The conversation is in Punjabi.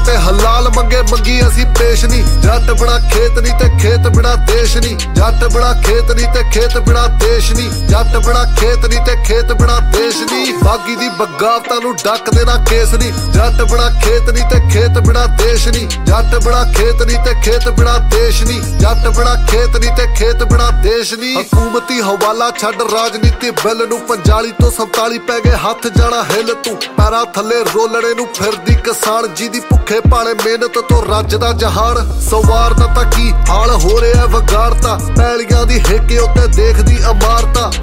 ਤੇ ਹਲਾਲ ਮੰਗੇ ਮੰਗੀ ਅਸੀਂ ਪੇਸ਼ ਨਹੀਂ। ਜੱਟ ਬਣਾ ਖੇਤ ਨਹੀਂ ਤੇ ਖੇਤ ਬਣਾ ਦੇਸ਼ ਨਹੀਂ। ਜੱਟ ਬਣਾ ਖੇਤ ਨਹੀਂ ਤੇ ਖੇਤ ਬਣਾ ਦੇਸ਼ ਨਹੀਂ। ਜੱਟ ਬਣਾ ਖੇਤ ਨਹੀਂ ਤੇ ਖੇਤ ਬਣਾ ਦੇਸ਼ ਨਹੀਂ। ਬਾਗੀ ਦੀ ਬਗਾਵਤਾਂ ਨੂੰ ਡੱਕ ਦੇਣਾ ਕੇਸ ਨਹੀਂ। ਜੱਟ ਬਣਾ ਖੇਤ ਨਹੀਂ ਤੇ ਖੇਤ ਬਣਾ ਦੇਸ਼ ਨਹੀਂ। ਜੱਟ ਬਣਾ ਖੇਤ ਨਹੀਂ ਤੇ ਖੇਤ ਬਣਾ ਦੇਸ਼ ਨਹੀਂ। ਜੱਟ ਬਣਾ ਖੇਤ ਨਹੀਂ ਤੇ ਖੇਤ ਬਣਾ ਦੇਸ਼ ਨਹੀਂ। ਹਕੂਮਤੀ ਹਵਾਲਾ ਛੱਡ ਰਾਜਨੀਤੀ ਬਿੱਲ ਨੂੰ 45 ਤੋਂ 47 ਪੈ ਗਏ ਹੱਥ ਜਾਣਾ ਹਿੱਲ ਤੂੰ। ਪੈਰਾਂ ਥੱਲੇ ਰੋਲਣੇ ਨੂੰ ਫਿਰਦੀ ਕਿਸਾਨ ਜਿਹਦੀ ਭੁੱਖੇ ਭਾਣੇ ਮਿਹਨਤ ਤੋਂ ਰੱਜਦਾ ਜਹਾਨ। ਸਵਾਰਦਾ ਤਾਂ ਕੀ ਹਾਲ ਹੋ ਰਿਹਾ ਵਿਗਾੜਤਾ ਪੈਲੀਆਂ ਦੀ ਹੇਕੇ ਉੱਤੇ ਦੇਖਦੀ ਇਮਾਰਤਾਂ।